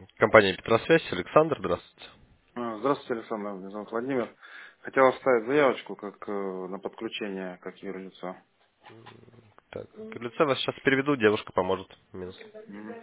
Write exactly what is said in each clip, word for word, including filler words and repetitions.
Компания Петросвязь, Александр, здравствуйте. А, Здравствуйте, Александр. Меня зовут Владимир. Хотел оставить заявочку как э, на подключение как юрлицо. Так, к лице вас сейчас переведу, девушка поможет. Минус. Мгм.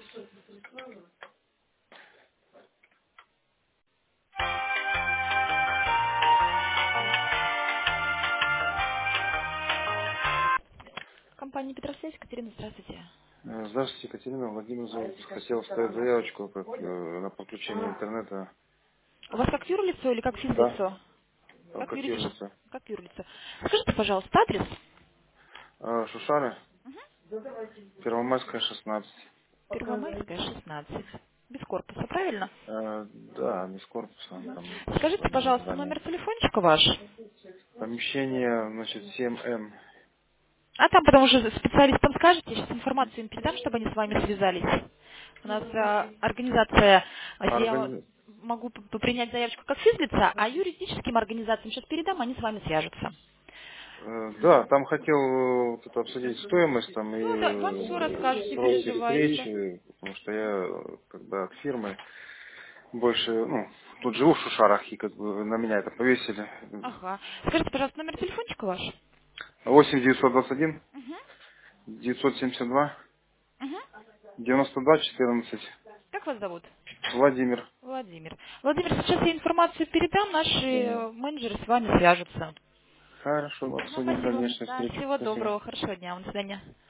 Компания Петросвязь, Катерина, здравствуйте. Э, Здравствуйте, Екатерина. Владимир зовут. Хотел оставить заявочку как э, на подключение интернета. У вас как юрлицо или как Да, физлицо? а, Как как юридическое? юрлицо. Как юрлицо. Скажите, пожалуйста, адрес? А, Шушары, Первомайская, шестнадцать. Первомайская, шестнадцать. Без корпуса, правильно? Э, Да, без корпуса, там Скажите, одно пожалуйста, здание. номер телефончика ваш. Помещение, значит, семь эм. А там потом уже специалистам скажете, я сейчас информацию им передам, чтобы они с вами связались. У нас а, организация, а, если я Органи- могу п- п- принять заявочку как физлица, а юридическим организациям сейчас передам, они с вами свяжутся. э, Да, там хотел э, вот это обсудить стоимость там и Ну да, вам все э, расскажут, не сроки переживайте. встречи, потому что я э, как бы от фирмы больше, ну, тут живу в Шушарах, и как бы на меня это повесили. Ага. Скажите, пожалуйста, номер телефончика ваш? восемь девятьсот двадцать один Угу. девятьсот семьдесят два Угу. девяносто два четырнадцать. Как вас зовут? Владимир. Владимир. Владимир, сейчас я информацию передам, наши Понял. э, менеджеры с вами свяжутся. Хорошо, Ну, обсудим спасибо. дальнейшую Да, встречу. всего Спасибо. доброго, хорошего дня, до свидания.